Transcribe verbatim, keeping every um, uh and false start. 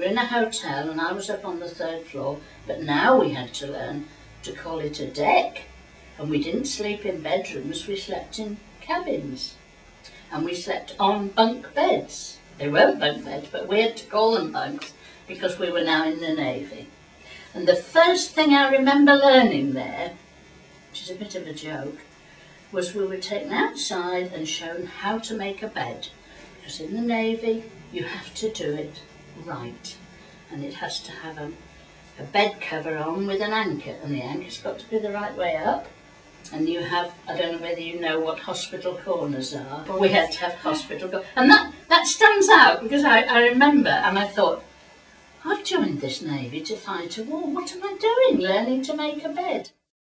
were in a hotel and I was up on the third floor, but now we had to learn to call it a deck. And we didn't sleep in bedrooms, we slept in cabins. And we slept on bunk beds. They weren't bunk beds, but we had to call them bunks because we were now in the Navy. And the first thing I remember learning there, which is a bit of a joke, was we were taken outside and shown how to make a bed. Because in the Navy, you have to do it right. And it has to have a, a bed cover on with an anchor. And the anchor's got to be the right way up. And you have, I don't know whether you know what hospital corners are, but we had to have hospital corners. And that, that stands out because I, I remember and I thought, I've joined this Navy to fight a war. What am I doing learning to make a bed?